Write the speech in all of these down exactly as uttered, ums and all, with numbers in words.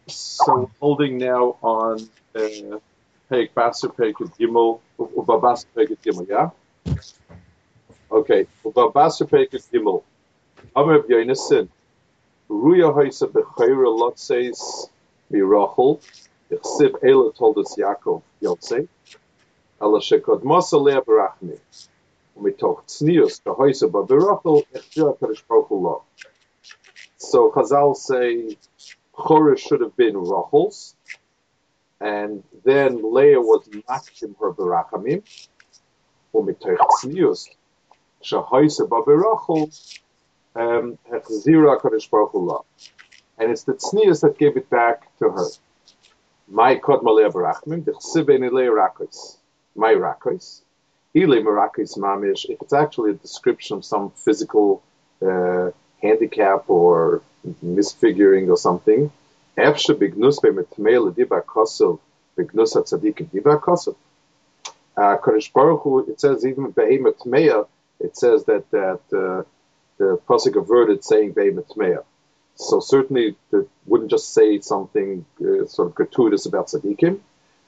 So we're holding now on uh, Peik Basar Peik Gimel Uba Basar Peik Gimel, yeah? Okay. Uba Basar Peik Gimel. Amr B'Yonasin. Ruya Haisa B'Chayra Lotseis Mirachel. Ichsiv Ela told us Yaakov Yotzei. Ala Shekod Masa Lea Barachmi. Umitoch Tznius Kahaisa B'Berachel Ichja Kadosh Baruch Hu Lo. So Chazal say Chorah should have been Rachel's, and then Leah was makdim her berachamim. Umitoch tznius shahaisa b'berachel hechzira kadosh baruch hu la, and it's the tznius that gave it back to her. My kodma Leah berachamim dechsiv ein Leah rakos. My rakos. Ile merakos mamish. If it's actually a description of some physical uh, handicap or misfiguring or something. Efshe bignus be'metmei l'diba kosov bignus hatzadik diba kosov. Kadosh Baruch Hu, it says even be'emetmeya, it says that that uh, the pasuk averted saying be'emetmeya. So certainly it wouldn't just say something uh, sort of gratuitous about tzaddikim.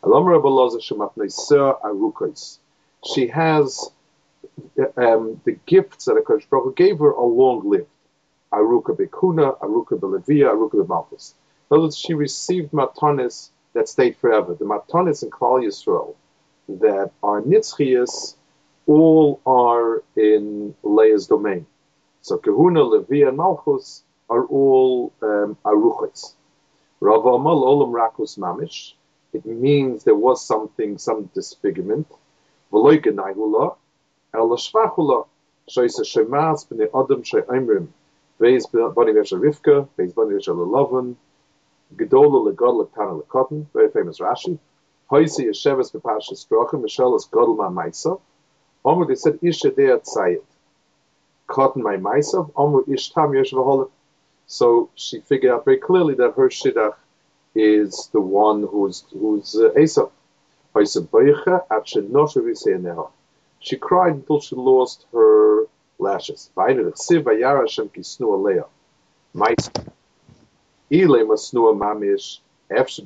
She has um, the gifts that Kadosh Baruch Hu gave her are long-lived. Aruka Bekuna, Aruka Belevia, Aruka Bemalchus. In other words, she received matanis that stayed forever. The matanis in Klal Yisrael that are nitzchias, all are in Leah's domain. So Kahuna, Levi, and Malchus are all um, aruchas. Rav Amal Olam Rakus Mamish. It means there was something, some disfigurement. V'loy Genaihula, El Shvachula, Shoysa Shemas B'nei Adam She'imrim. Beis Bani Vesha Rivka, Beis Bani Vesha Lelavan, Gedola Legodla Tana Lekotten, very famous Rashi. Hoisi Yesheves Bepashas Drachim, Michel is Godel Ma Maisa. Omer, they said, Isha Deat Sayed. Cotton my Maisa, Omer Ishtam Yeshvaholet. So she figured out very clearly that her Shidach is the one who's who's uh, Esav. Hoisi Beicha, Ache Noshe Viseneha. She cried until she lost her lashes. Vayner Chsiv Vayara Hashem Kisnu Aleya. Maisa. Ile Masnua Mamish. So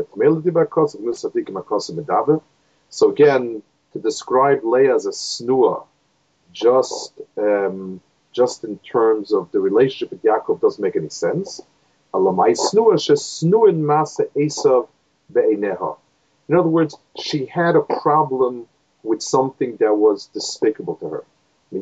again, to describe Leah as a snua, just um, just in terms of the relationship with Yaakov, doesn't make any sense. In other words, she had a problem with something that was despicable to her.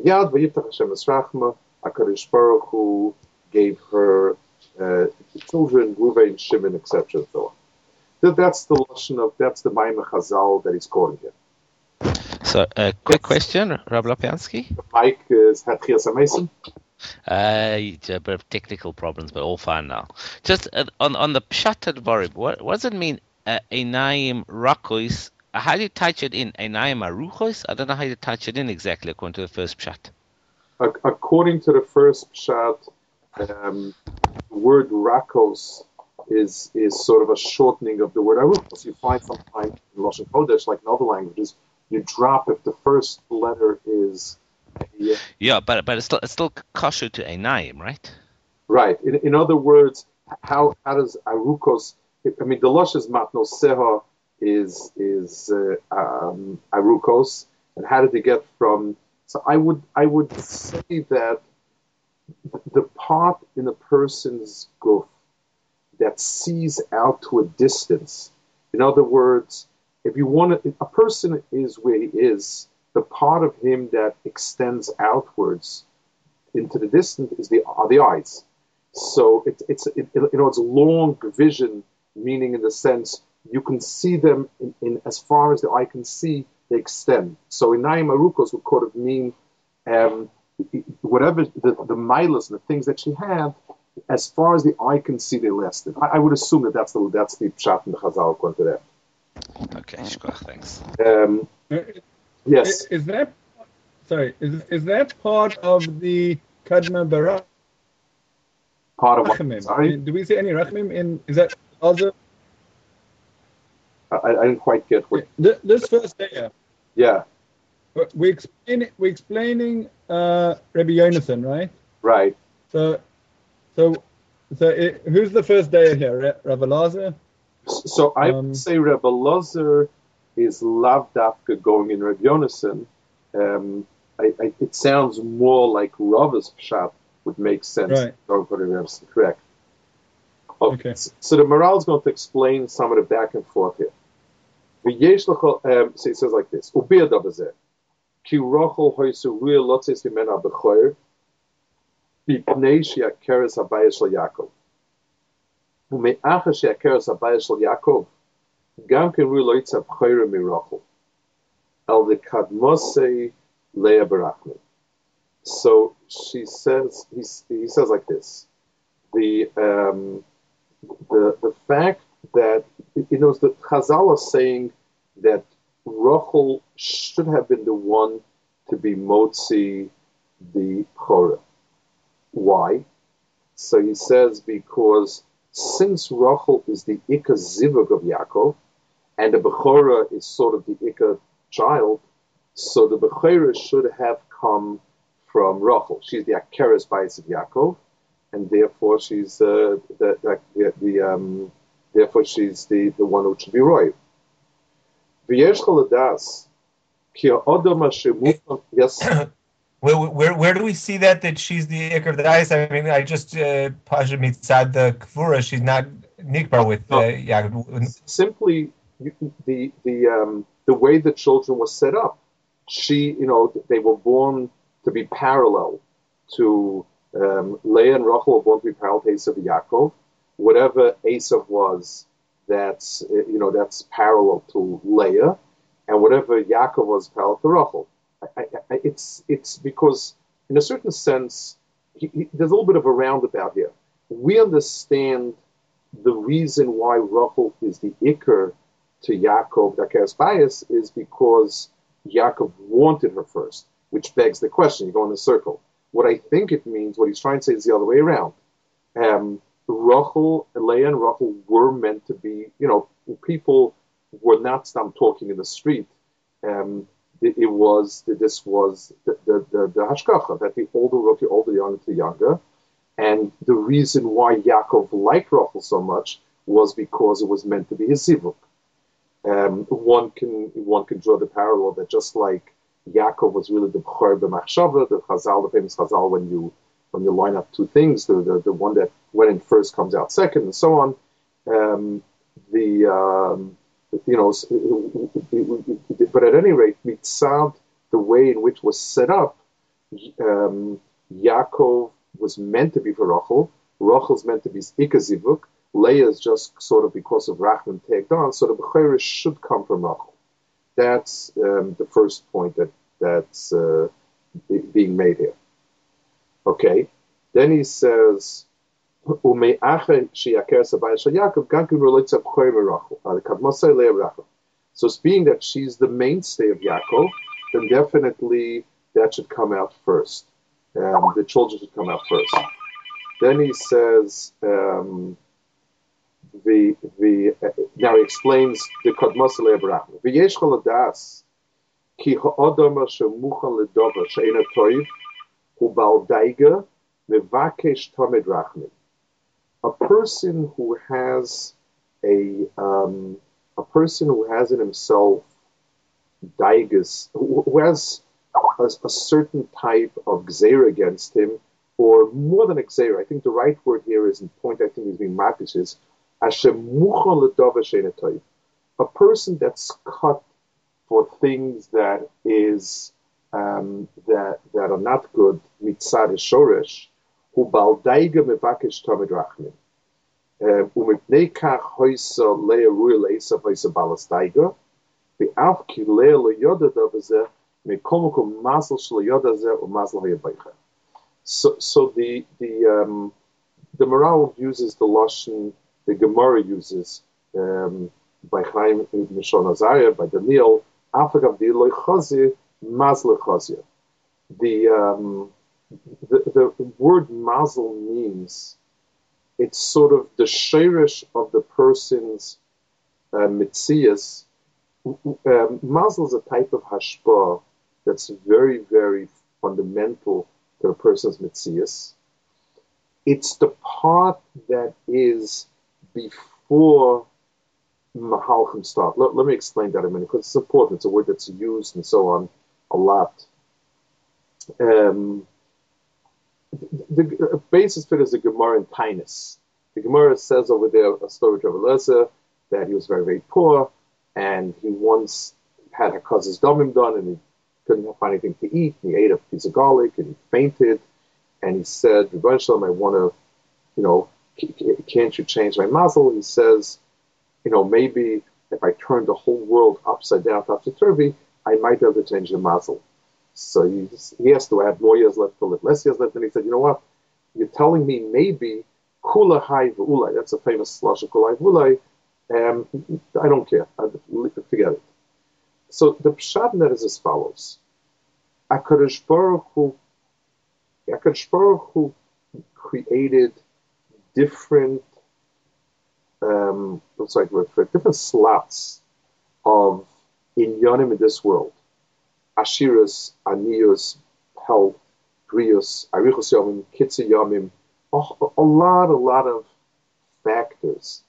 HaKadosh Baruch Hu gave her Uh, children, Ruvain, Shimon, et cetera. So on. That's the lashon of that's the Maimon Chazal that he's quoting here. So, a uh, quick yes. question, Rab Lopiansky. Mike is uh, Hatchias Mason. Uh, a bit of technical problems, but all fine now. Just uh, on on the pshat advarim, what, what does it mean? Einayim uh, rakois. Uh, how do you touch it in? Einayim aruchos. I don't know how you touch it in exactly according to the first pshat. Uh, according to the first pshat. Um, the word rakos is is sort of a shortening of the word arukos. You find sometimes in Lashon Kodesh, like in other languages, you drop if the first letter is. A, yeah, but but it's still it's still kosher to einayim, right? Right. In in other words, how how does arukos? I mean, the lush is matnoseha is is uh, um, arukos, and how did they get from? So I would I would say that. The part in a person's guf that sees out to a distance. In other words, if you want to, a person is where he is. The part of him that extends outwards into the distance is the are the eyes. So it, it's it, you know it's long vision, meaning in the sense you can see them in, in as far as the eye can see. They extend. So in Naim Arukos would kind of mean. Um, Whatever the, the milas and the things that she had, as far as the eye can see, they lasted. I, I would assume that that's the that's the pshat in the Chazal according to that. Okay, shkoch, thanks. Um, yes. Is, is that sorry? Is is that part of the Kadma Bara? Part of what? Sorry. Do we see any rachamim in? Is that also? I, I didn't quite get what. This, this first day. Yeah. We explain we're explaining uh, Rabbi Yonasan, right? Right. So, so So it, who's the first day here? Ra- Rav Elazar? So I Um, would say Rebbe Lozer is lav dafka going in Reb Yonason. Um, I, I, it sounds more like Rava's pshat would make sense. Right. Don't put it in, correct. Okay. Okay. So the Maral is going to explain some of the back and forth here. V'yesh l'chol- Um, so it says like this: Ubiyad abazeh ki rochel hoysu ruya lotzes v'mena b'choyer b'pnei she'akeres habayis shel Yaakov u'me'acha she'akeres habayis shel Yaakov gam ken ruya lo yitzah b'choyer mirochel el v'kadmosei leah barachmi. So she says, he, he says like this: the um, the the fact that, you know, the Chazal is saying that Rachel should have been the one to be Motzi the Chorah. Why? So he says because since Rachel is the Ika Zivug of Yaakov, and the Bechorah is sort of the Ika child, so the Bechorah should have come from Rachel. She's the Akeres Bayis of Yaakov, and therefore she's uh, the, the, the, the um, therefore she's the, the one who should be royal. V'yesh chaladas ki ha'odam asher mutam. Yes. Where, where where do we see that that she's the Iker of the Dice? I mean, I just uh, Pasha mitzad the Kfura. She's not Nikbar with uh, Yaakov. Simply the the um, the way the children were set up. She, you know, they were born to be parallel to um, Leah and Rachel were born to be parallel to Esav and Yaakov. Whatever Esav was, that's you know that's parallel to Leah, and whatever Yaakov was parallel to Rachel. I, I, it's it's because in a certain sense he, he, there's a little bit of a roundabout here. We understand the reason why Rachel is the Iker to Yaakov, the Akeres Bayis, is because Yaakov wanted her first, which begs the question. You go in a circle. What I think it means, what he's trying to say, is the other way around. Um, Rachel, Leah, and Rachel were meant to be, you know, people were not stop talking in the street. Um, it, it was this was the the, the, the hashkacha that the older wrote the older, younger to the younger, and the reason why Yaakov liked Rachel so much was because it was meant to be his zivuk. Um, one can one can draw the parallel that just like Yaakov was really the b'chor b'machshava, the Chazal, the famous Chazal, when you when you line up two things, the the, the one that went in first comes out second, and so on. Um, the um, you know, but at any rate, mitzad, the way in which was set up, um, Yaakov was meant to be for Rachel. Rachel's meant to be ikazivuk. Leah is just sort of because of Rachman tagged on, so the Bechorah should come from Rachel. That's um, the first point that that's uh, being made here. Okay, then he says, "Ume'ache she'akeres habayis shel Yaakov gankin relates to Bechorah Rachel. Kadmosei Leah Rachel." So, it's being that she's the mainstay of Yaakov, then definitely that should come out first. Um, the children should come out first. Then he says. Um, The the uh, now he explains the kadmos le'abrachim. V'yesh chaladas ki ha'adam shemuchan ledover she'ena toiv u'bal daiga mevakesh tamid rachmin. A person who has a um, a person who has in himself daigas, who, who has a, a certain type of gzeira against him, or more than a gzeira. I think the right word here is in point. I think is being makish is. A person that's cut for things that is um, that that are not good, mitzad shorish, hu baldaiga mevakesh tamid rachmin, umipnei kach hoysa leah ruya leisa hoysa balastaiga, ve'af ki leah lo yoda davazeh mekomukum masal shlo yoda zeh umasal hayabaycha. So, so the the um, the Maral uses the lashon. The Gemara uses um, by Chaim Mishon Azariah, by Daniel, Afagav di loy chazi, mazle chazia. The um, the the word mazel means it's sort of the sheirish of the person's uh, mitzias. Um, mazel is a type of hashpah that's very very fundamental to a person's mitzias. it's the part that is before Mahalchim start. Let, let me explain that a minute, because it's important. It's a word that's used and so on a lot. Um, the, the basis for it is the Gemara in Tainus. The Gemara says over there a story of Eliezer that he was very, very poor, and he once had Hakaz's domim done, and he couldn't find anything to eat, and he ate a piece of garlic, and he fainted, and he said, Rebbeinu Shalom, I want to, you know, can't you change my mazel? He says, you know, maybe if I turn the whole world upside down, topsy-turvy, I might be able to change the mazel. So he, he asked, do I have more years left to live, less years left? And he said, you know what, you're telling me maybe kula hai v'ulai, that's a famous slush of kula hai v'ulai, um, I don't care, I, forget it. So the pshat in that is as follows. HaKadosh Baruch Hu, HaKadosh Baruch Hu created different, um, what's the right word for it, different slots of inyanim in this world. Ashiras, Aniyus, health, Brius, Arichos Yomim, Kitzur Yomim, a lot, a lot of factors.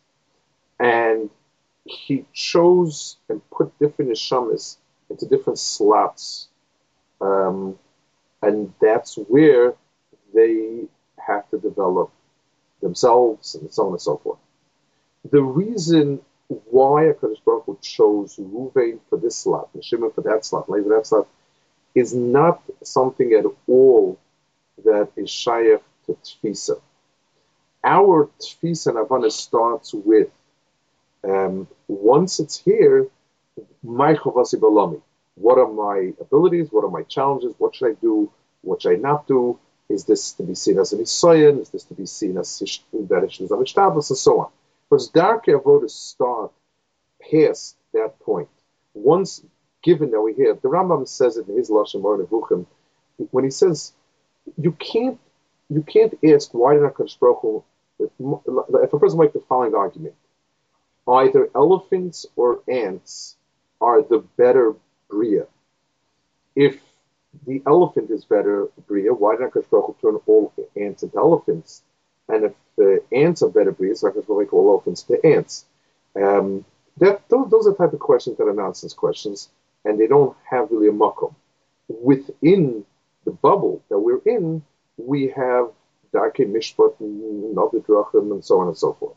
And he chose and put different neshamas into different slots. Um, and that's where they have to develop themselves and so on and so forth. The reason why HaKadosh Baruch Hu chose Ruvain for this slot, and Shimon for that slot, Levi for that slot, is not something at all that is shayach to Tfisa. Our Tfisa and Havana starts with, um, once it's here, my chavasi balami. What are my abilities? What are my challenges? What should I do? What should I not do? Is this to be seen as an Isayan? Is this to be seen as that it is and so on? Because Darkei Avodah start past that point. Once given that we hear, the Rambam says it in his Lashon Moreh Nevuchim, when he says, you can't you can't ask why did HaKadosh Baruch Hu, if a person makes the following argument, either elephants or ants are the better bria. If the elephant is better bria, why did HaKadosh Baruch Hu turn all ants into elephants? And if the ants are better bria, so HaKadosh Baruch Hu make all elephants to ants. Um, that those, those are the type of questions that are nonsense questions, and they don't have really a makom. Within the bubble that we're in, we have Darkei Mishpat and other drachim and so on and so forth.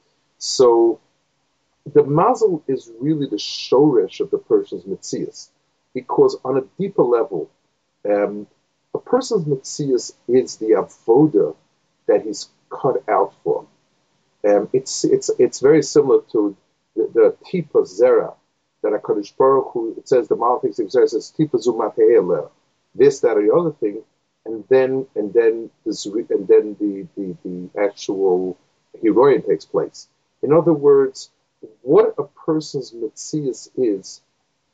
So the mazel is really the shoresh of the person's metzias, because on a deeper level, um, a person's metzias is the avoda that he's cut out for. Um, it's it's it's very similar to the, the tipa zera that HaKadosh Baruch Hu, it says the Malachim Zera says tipa zumate'eleh, this, that, or the other thing, and then and then this and then the the, the actual heroin takes place. In other words, what a person's metzias is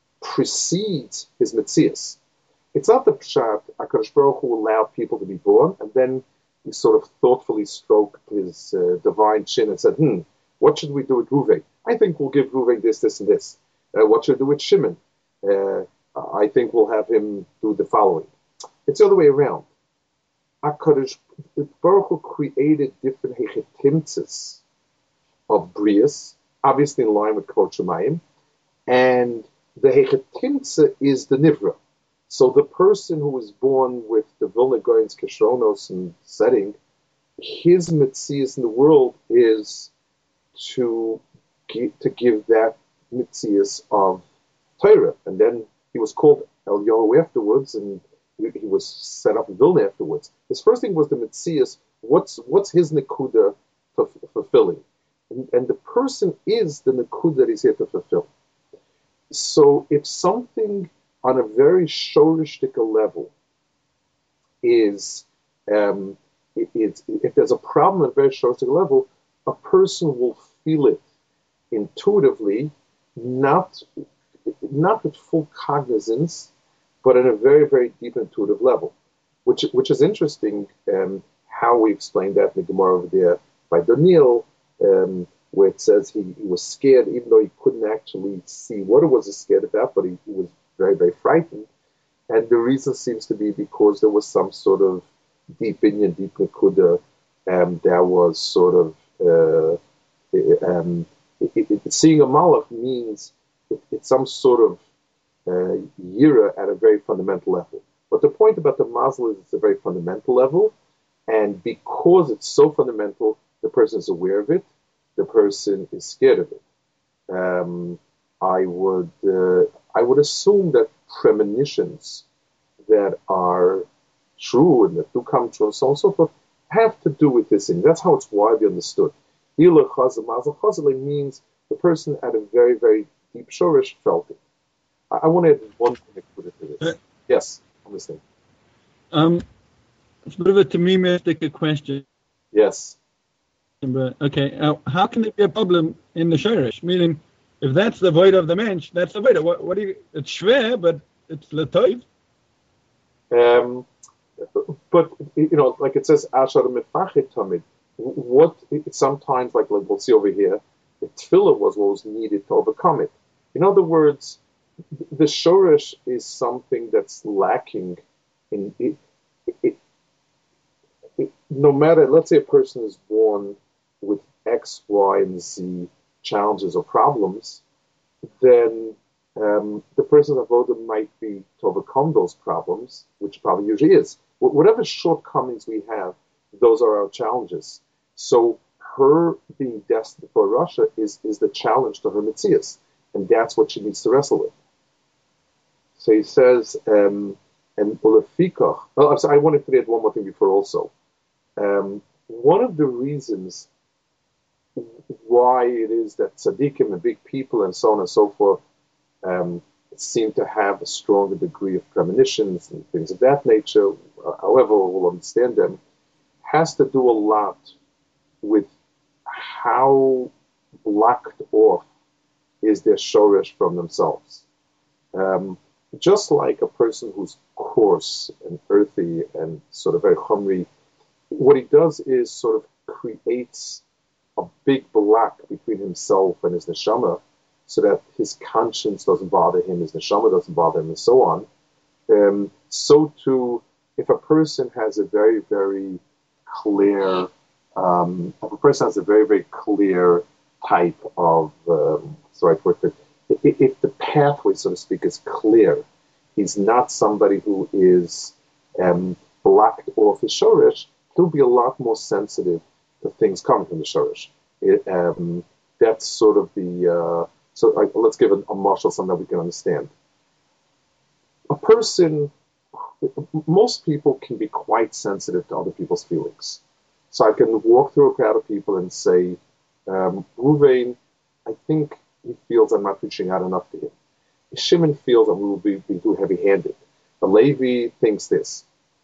precedes his metzias. It's not the pshat HaKadosh Baruch Hu allowed people to be born, and then he sort of thoughtfully stroked his uh, divine chin and said, hmm, what should we do with Ruvain? I think we'll give Ruvain this, this, and this. Uh, what should we do with Shimon? Uh, I think we'll have him do the following. It's the other way around. HaKadosh Baruch Hu created different hechetimtzes of brias, obviously in line with Kol Shemayim, and the hechetimtze is the nivra. So the person who was born with the Vilna Gaon's Kishronos and setting, his metzias in the world is to give, to give that metzias of Torah. And then he was called Eliyahu afterwards, and he, he was set up in Vilna afterwards. His first thing was the metzias, what's what's his nekuda for fulfilling? And, and the person is the nekuda that he's here to fulfill. So if something on a very shorishtika level is, um, it, it, if there's a problem at a very shorishtika level, a person will feel it intuitively, not not with full cognizance, but at a very, very deep intuitive level, which which is interesting, um, how we explained that in the Gemara over there by Daniel, um, where it says he, he was scared, even though he couldn't actually see what it was scared about, but he, he was very, very frightened. And the reason seems to be because there was some sort of deep Inyan, deep Nekuda um, there was sort of uh, um, it, it, it, seeing a malach means it, it's some sort of uh, yira at a very fundamental level. But the point about the mazel is it's a very fundamental level, and because it's so fundamental, the person is aware of it, the person is scared of it. Um, I would uh, I would assume that premonitions that are true and that do come true and so on and so forth have to do with this thing. That's how it's widely understood. Ila chazal mazel chazal means the person at a very, very deep shorish felt it. I, I want to add one thing to this. Uh, yes, I'm listening. Um, it's a bit of a Tamimistic question. Yes. But okay, uh, how can there be a problem in the shorish? Meaning, if that's the void of the mensch, that's the void. What, what do you? It's schwer, but it's letoiv. Um, but you know, like it says, Ashar mitfachit tamid. What it, sometimes, like, like we'll see over here, the tefillah was what was needed to overcome it. In other words, the shorish is something that's lacking in it. it, it no matter, let's say a person is born with X, Y, and Z challenges or problems, then um, the person's avodah might be to overcome those problems, which probably usually is. Whatever shortcomings we have, those are our challenges. So her being destined for Russia is, is the challenge to her mitzias, and that's what she needs to wrestle with. So he says, um, and Ulefikach, oh, I'm sorry, I wanted to add one more thing before also. Um, one of the reasons why it is that tzaddikim and big people and so on and so forth um, seem to have a stronger degree of premonitions and things of that nature, however we'll understand them, has to do a lot with how blocked off is their shorish from themselves. Um, just like a person who's coarse and earthy and sort of very chumry, what he does is sort of creates a big block between himself and his neshama, so that his conscience doesn't bother him, his neshama doesn't bother him, and so on. Um, so too, if a person has a very, very clear, um, if a person has a very, very clear type of, um, what's the right word for it? If, if the pathway, so to speak, is clear, he's not somebody who is um, blocked off his shorish, he'll be a lot more sensitive to things coming from the shorish. It, um, that's sort of the, uh, so like, let's give a, a marshal something that we can understand. A person, most people can be quite sensitive to other people's feelings. So I can walk through a crowd of people and say, um, Ruvain, I think he feels I'm not reaching out enough to him. Shimon feels I'm will be, be too heavy-handed. The Levi thinks this.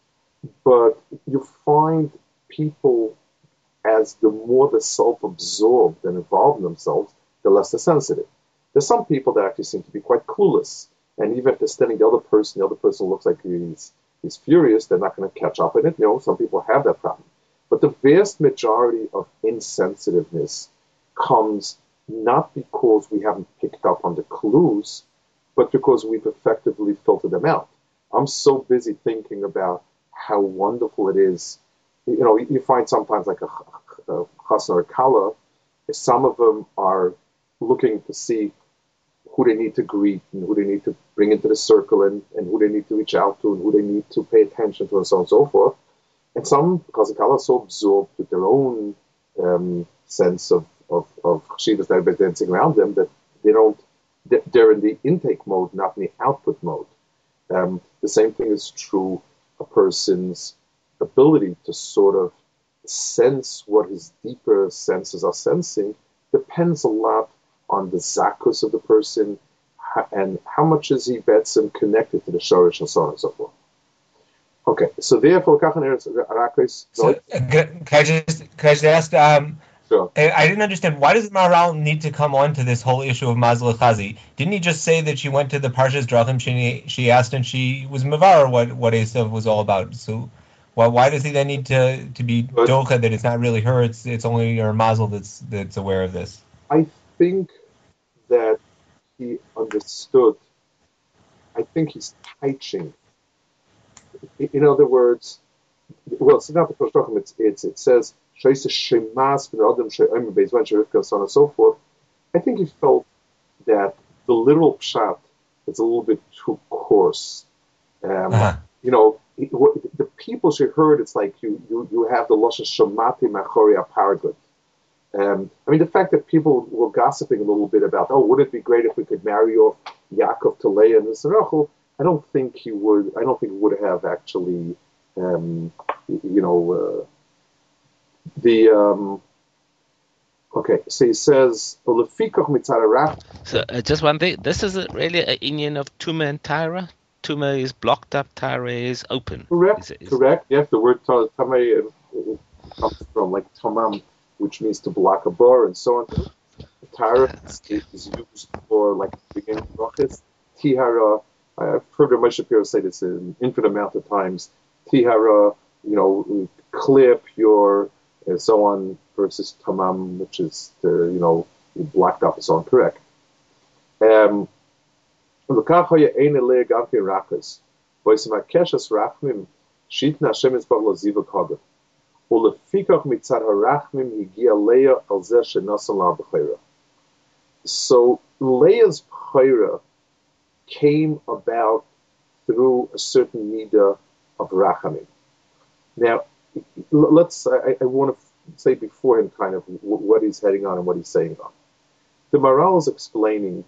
But you find people, as the more they're self-absorbed and involved in themselves, the less they're sensitive. There's some people that actually seem to be quite clueless, and even if they're standing the other person, the other person looks like he's he's furious, they're not going to catch up in it. You know, some people have that problem. But the vast majority of insensitiveness comes not because we haven't picked up on the clues, but because we've effectively filtered them out. I'm so busy thinking about how wonderful it is. You know, you find sometimes like a, a chasna or a kala, some of them are looking to see who they need to greet and who they need to bring into the circle and, and who they need to reach out to and who they need to pay attention to and so on and so forth. And some chasna kala are so absorbed with their own um, sense of, of, of chashivas that are dancing around them that they don't, they're in the intake mode, not in the output mode. Um, the same thing is true a person's ability to sort of sense what his deeper senses are sensing depends a lot on the zakus of the person and how much is he bets and connected to the shorish and so on and so forth. Okay, so therefore, so, uh, can I just can I just ask? Um, sure. I, I didn't understand, why does Maharal need to come on to this whole issue of Mazel Chazi? Didn't he just say that she went to the Parshas Drachim, she she asked and she was mavar what what Esav was all about? So why why does he then need to to be docha that it's not really her, it's it's only her Mazel that's that's aware of this? I think that he understood. I think he's teaching. In other words, well, it's not the Parshas Drachim. It's, it's it says Shaisa Shemas ben Adam She'omer Beizman Sherifka, so on and so forth. I think he felt that the literal pshat is a little bit too coarse. Um, Uh-huh. You know, it- what- the people she heard, it's like you you, you have the lashon shomati machori apargut. Um, I mean, the fact that people were gossiping a little bit about, oh, wouldn't it be great if we could marry off Yaakov to Leah and Rachel? I don't think he would. I don't think he would have actually, um, you know, uh, the. Um, okay, so he says, "Olefikach mitzararach." So uh, just one thing. This is a, really an Indian of Tuma and Tyra. Tuma is blocked up. Tyra is open. Correct. Is it, is, Correct. Yes, the word ta- tamei uh, comes from like tamam, which means to block a bar and so on. Tara Okay. is used for like beginning brachas. Tihara, I've heard Rav Moshe Shapiro say this an infinite amount of times. Tihara, you know, clip your and so on versus tamam, which is the, you know, blocked up and so on. Correct. Um, L'kachoya ein elei gam ken rachas. V'yisma keshes rachmim shitna Hashem yisbarach lo ziva kagah. Ulefikach mitzad harachmim higia Leah al zeh shenasan la b'chayra. So Leah's b'chayra came about through a certain midah of rachamim. Now, let's. I, I want to say beforehand kind of what he's heading on and what he's saying on. The Maharal is explaining.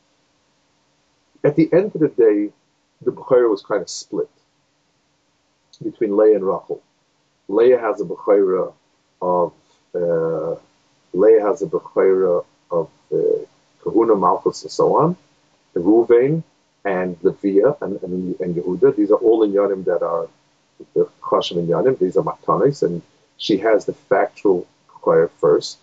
At the end of the day, the b'chayra was kind of split between Leah and Rachel. Leah has a b'chayra of uh, Leah has a b'chayra of uh, Kahuna, Malchus, and so on. Ruvain and Leviah and, and and Yehuda. These are all inyanim that are the Chashim inyanim. These are matanis, and she has the factual b'chayra first.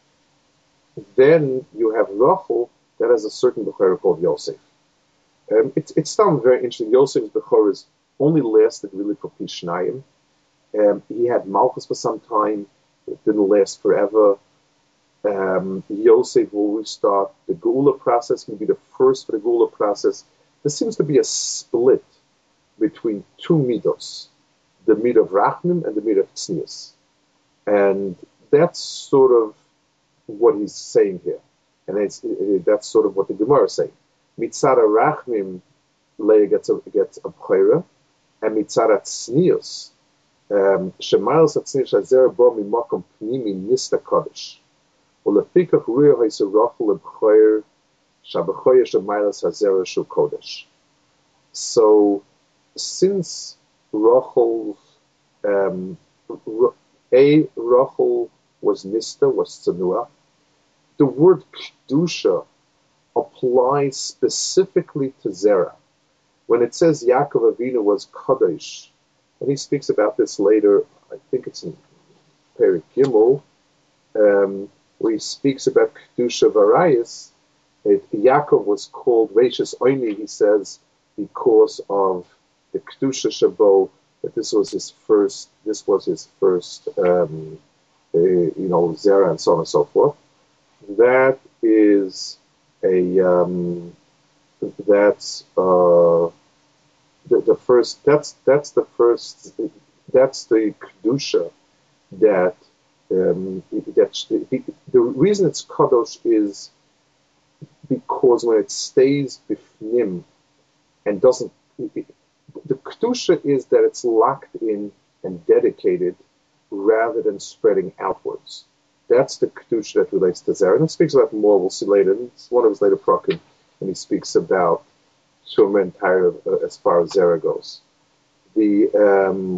Then you have Rachel that has a certain b'chayra called Yosef. Um, it's it's still very interesting. Yosef's b'chayra only lasted really for Pishnayim. Um, he had Malchus for some time. It didn't last forever. Um, Yosef will restart the Geula process, can be the first for the Geula process. There seems to be a split between two midos, the mid of Rachmim and the mid of Tznius. And that's sort of what he's saying here. And it's, it, that's sort of what the Gemara is saying. Mitzara Rachmim, Leah gets a, gets a b'chayra, and Mitzara Tznius, Shemayel Tznius Hazer Bo Mimakom Pnimi Nista Kodesh. Ulefikach Ruya Ha'isa Rachel Leb'chayr Shab'chayr Shemayel Hazer Shu Kodesh. So, since Rachel's um, a Rachel was Nista, was Tzanuah, the word Kedusha applies specifically to Zerah. When it says Yaakov Avinu was Kadosh, and he speaks about this later, I think it's in Perek Gimel, um, where he speaks about Kedusha Varayas, Yaakov was called Reishis Oini, he says, because of the Kedusha Shabo, that this was his first, this was his first, um, uh, you know, Zerah and so on and so forth. That is a, um, that's, uh, the, the first, that's, that's the first, that's the Kedusha that, um, that the, the reason it's Kadosh is because when it stays bifnim and doesn't, it, the Kedusha is that it's locked in and dedicated rather than spreading outwards. That's the Kedusha that relates to Zerah. And he speaks about more, we'll see later. It's one of his later prokim, and he speaks about Shuma and Tyre uh, as far as Zerah goes. The, um,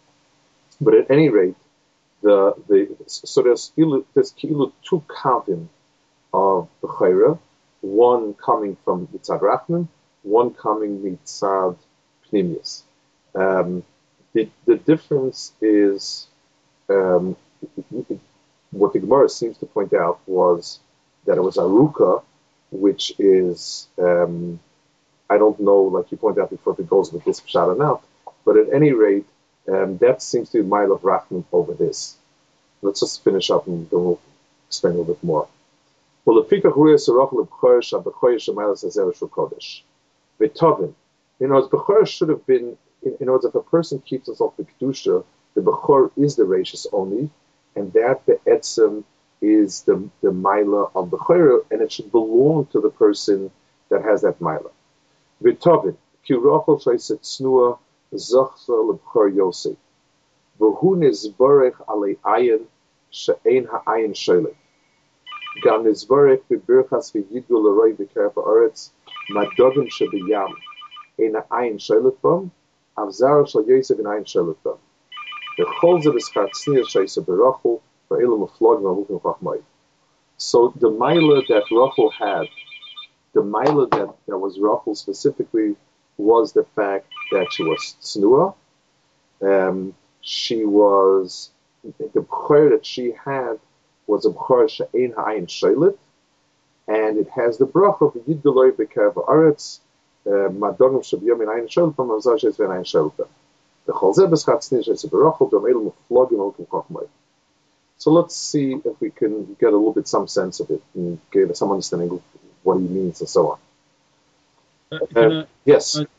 but at any rate, the the so there's there's kilu two kavim of b'chayra, one coming from mitzad Rachman, one coming mitzad Pnimius. Um, the the difference is um, what the Gemara seems to point out was that it was Aruka, which is um, I don't know, like you pointed out before, if it goes with this pshat or not, but at any rate, um, that seems to be mile of Rachman over this. Let's just finish up and then we'll explain a little bit more. Well, the fikach ruya serach lebchoyer shabechoyer shemailas hazer shu kodesh. V'tovin. You know, bechor should have been. In, in other words, if a person keeps himself the kedusha, the bechor is the rachis only. and that be'etzem is the the Maila of the Chayra, and it should belong to the person that has that Maila. V'tovin, ki Rachel shayset snua zachsa l'bchor Yosef, v'hu nizvarech alei ayin she'ein ha'ayin sholet. Gam nizvarech b'birchas v'yidu l'roi b'keref ha'aretz madogim she'b'yam ein ha'ayin sholet b'am avzara shal Yosef ein ayin sholet b'am. V'chol ze b'schat tznias shayset b'Rachel v'elam uflogim v'amukim chachmai. So the Maila that Rachel had, the Maila that, that was Rachel specifically, was the fact that she was tznuah. Um, she was, the b'chor that she had was a b'chor she'ein ha'ayin sholet, and it has the bracha of Yiduloi b'keref ha'aretz, madogim she'b'yom ein ayin sholet b'am avzar she'ez v'ein ayin sholet b'am. V'chol ze b'schat tznias shayse b'Rachel v'elam uflogim v'amukim chachmai. So let's see if we can get a little bit some sense of it and get some understanding of what he means and so on. Uh, Uh, I, yes. I,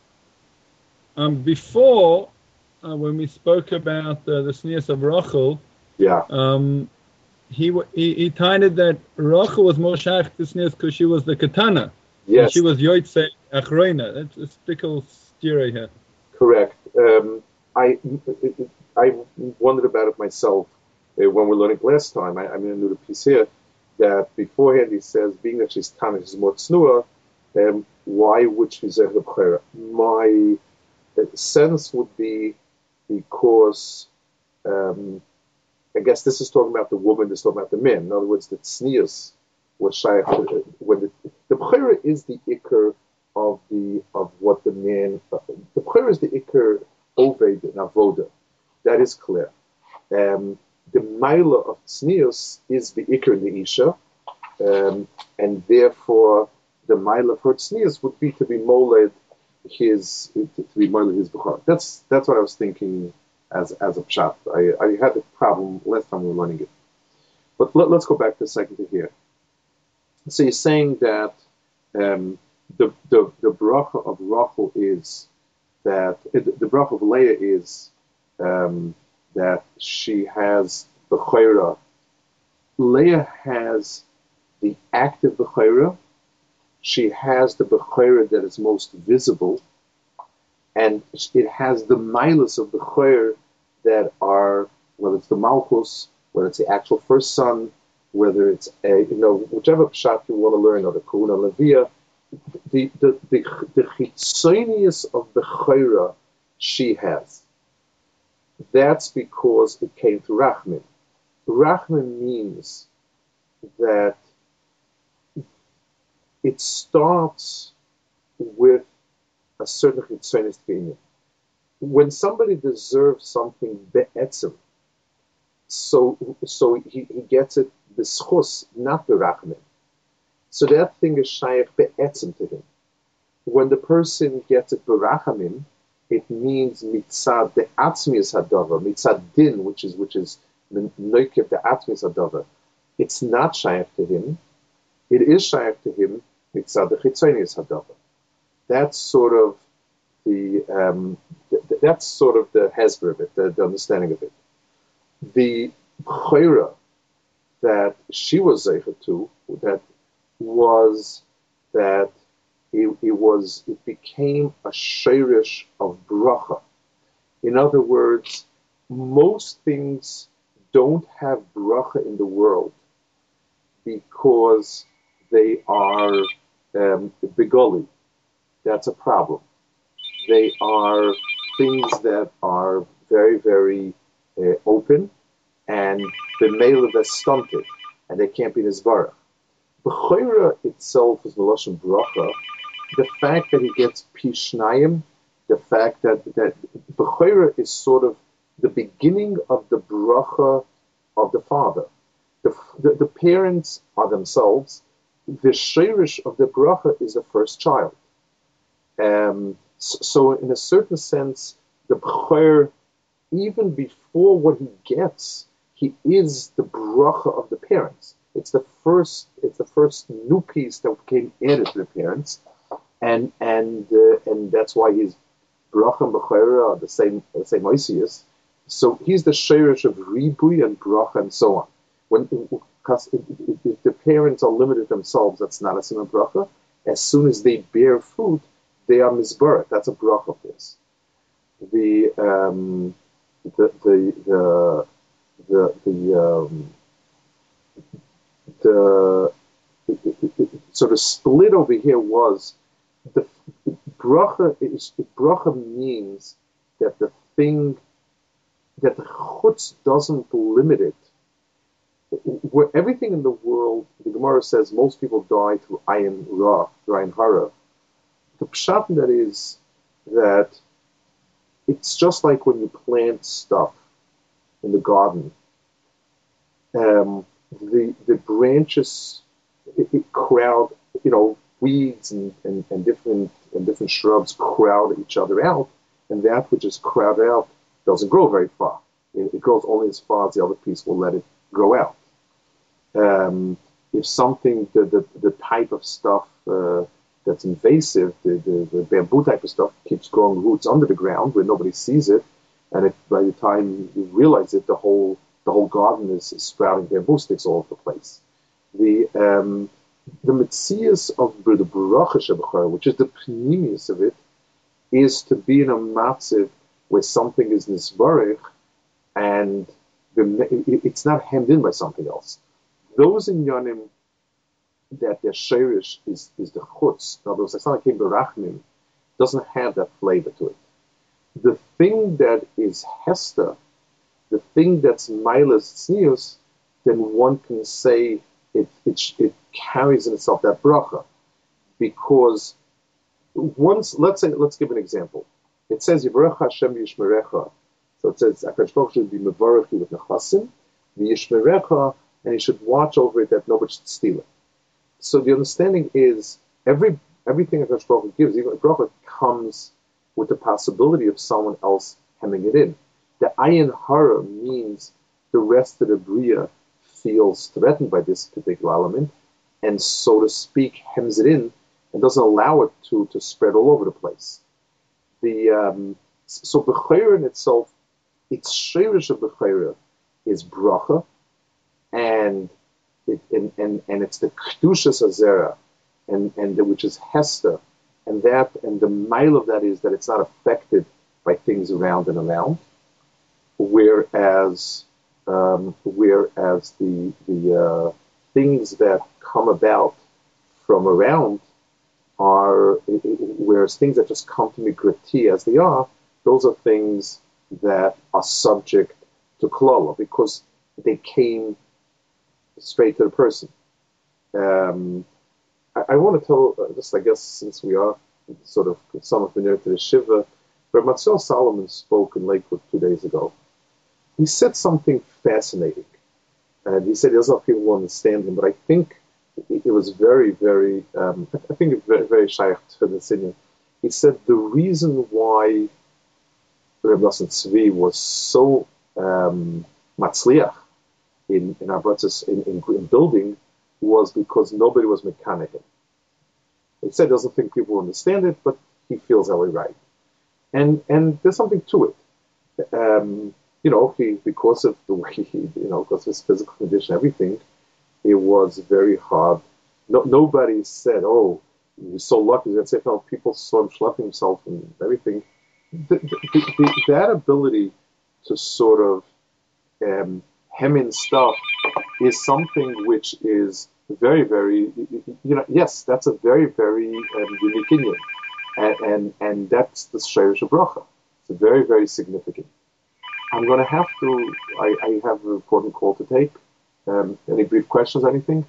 um, before, uh, when we spoke about uh, the sneers of Rachel, Yeah. um, he, he he tied that Rachel was more shaykh to sneers because she was the katana. Yes. And she was yoitze achroina. That's a stickle steer here. Correct. Um, I I wondered about it myself uh, when we were learning last time. I, I mean, I knew the piece here that beforehand he says, being that she's tana, she's more tznuah, um, why would she zeh the b'chera? My uh, sense would be because, um, I guess this is talking about the woman, this is talking about the men. In other words, the tznius was shaykh, uh, when the, the b'chera is the ikr of the of what the man, uh, the b'chera is the ikr oved and avoda. That is clear. Um, the Maila of tznius is the ikr in the isha, um, and therefore the Maila of her tznius would be to be moled his to, to be moled his b'chor. That's that's what I was thinking as as a pshat. I, I had the problem last time we were learning it, but let, let's go back to a second to here. So you're saying that um, the the the bracha of Rachel is that the, the bracha of Leah is um, that she has b'chora. Leah has the active b'chora. She has the b'chora that is most visible, and it has the milas of b'chora that are, whether it's the malchus, whether it's the actual first son, whether it's a, you know, whichever pshat you want to learn, or the kahuna levia, the the the the chitzonius of b'chora she has. That's because it came to Rachman. Rachman means that it starts with a certain chitzonius opinion. When somebody deserves something be'etzem, so so he, he gets it b'schus, not b'rachman. So that thing is shaykh be'etzem to him. When the person gets it b'rachamim, it means mitzad the atzmius hadava, mitzad din, which is which is noikiv the atzmius hadava. It's not shaykh to him. It is shaykh to him mitzad the chitzonius hadava. That's sort of the um, th- that's sort of the hesber of it, the, the understanding of it. The chayra that she was zeicha to, that was that it, it was it became a sheirish of bracha. In other words, most things don't have bracha in the world because they are um, begoli. That's a problem. They are things that are very, very uh, open, and the male is stunted, and they can't be nizvarach. B'chora itself is melashon bracha. The fact that he gets pishnayim, the fact that that b'chora is sort of the beginning of the bracha of the father. The, the, the parents are themselves. The sheirish of the bracha is the first child. Um, so, so in a certain sense, the b'chor, even before what he gets, he is the bracha of the parents. It's the first. It's the first new piece that came added to the parents, and and uh, and that's why his bracha and b'chor are the same the same oisius, So he's the sheirish of ribui and bracha and so on. When because if the parents are limited themselves, that's not a simon bracha. As soon as they bear fruit, they are mizbaret. That's a bracha of this. The um, the the the the the, um, the so the split over here was the bracha is bracha means that the thing that the chutz doesn't limit it. Where everything in the world, the Gemara says most people die through ayin ra, through ayin hara. The pshat in that is that it's just like when you plant stuff in the garden. Um, the the branches it, it crowd, you know, weeds and, and, and different and different shrubs crowd each other out, and that which is crowded out doesn't grow very far. It, it grows only as far as the other piece will let it grow out. Um, if something, the, the, the type of stuff uh, that's invasive, the, the, the bamboo type of stuff, keeps growing roots under the ground where nobody sees it, and if by the time you realize it, the whole the whole garden is, is sprouting bamboo sticks all over the place. The um, the metzias of the Baruch Hashem, which is the pneumius of it, is to be in a matziv where something is nisbarich and the, it's not hemmed in by something else. Those in Yonim that their sheirish is, is the chutz, in other words, it's not like Berachmim, doesn't have that flavor to it. The thing that is Hester, the thing that's Milas Tznius, then one can say it, it it carries in itself that bracha. Because once, let's say, let's give an example. It says, Yivarech Hashem Yishmerecha. So it says, HaKadosh Baruch Hu should be mevarech you with nechasim, v'yishmerecha, and he should watch over it that nobody should steal it. So the understanding is every everything HaKadosh Baruch Hu gives, even bracha, comes with the possibility of someone else hemming it in. The ayin hara means the rest of the bria feels threatened by this particular element, and so to speak, hems it in and doesn't allow it to, to spread all over the place. The um, so b'chayra in itself, its sheirish of b'chayra is bracha, and it and, and, and it's the kedushas azera, and and the, which is hester, and that and the mile of that is that it's not affected by things around and around, whereas um, whereas the the uh, things that come about from around are, whereas things that just come to me grati as they are, those are things that are subject to klala because they came straight to the person. Um, I, I want to tell, uh, just I guess since we are sort of somewhat familiar to the Shiva, Rabbi Matziel Solomon spoke in Lakewood two days ago. He said something fascinating, and he said he doesn't know if people will understand him, but I think it was very, very, um, I think it's very, very shaykh to the Sinyan. He said the reason why Reb Nosson Tzvi was so um, matzliach in in our process in, in, in building was because nobody was mechanic. He said he doesn't think people will understand it, but he feels that way right. And and there's something to it. Um, you know, he because of the way he, you know, because of his physical condition, everything. It was very hard. No, nobody said, "Oh, you're so lucky." They'd say, "No." People saw him schlepping himself and everything. The, the, the, that ability to sort of um, hem in stuff is something which is very, very. You know, yes, that's a very, very um, unique Indian, and, and and that's the Sheirish Bracha. It's very, very significant. I'm going to have to. I, I have an important call to take. Um, any brief questions, anything?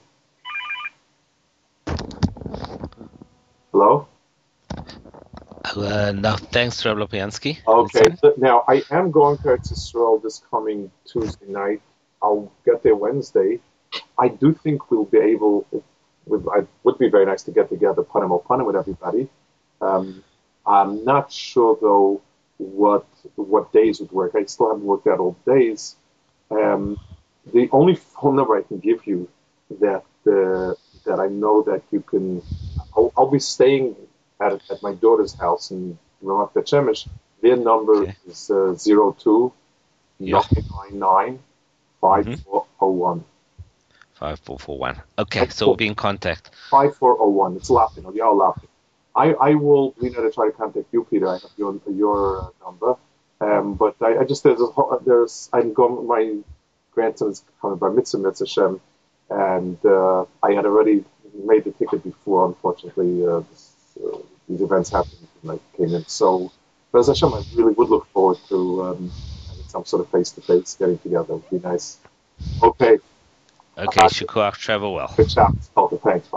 Hello? Uh, no, thanks, Reb Lopiansky. Okay, so now I am going to Eretz Yisrael this coming Tuesday night. I'll get there Wednesday. I do think we'll be able, it would, it would be very nice to get together, panim o panim with everybody. Um, I'm not sure, though, what what days would work. I still haven't worked out all the days. Um, The only phone number I can give you that uh, that I know that you can, I'll, I'll be staying at at my daughter's house in Ramat Bet Shemesh. Their number Okay. is uh, zero two Yeah. nine nine nine, five four oh one. Five four four one. Okay, so we'll be in contact. Five four oh one. It's laughing. They are laughing. I, I will, you know, to try to contact you, Peter. I have your your uh, number. Um, but I, I just there's a, whole- there's I'm going. My grandson's coming by mitzvah mitzvah Shem, and uh, I had already made the ticket before. Unfortunately, uh, this, uh, these events happened when I came in. So, but as Hashem, I really would look forward to um, having some sort of face to face getting together. It would be nice. Okay. Okay, Shakuach, travel well. Good job. Thanks.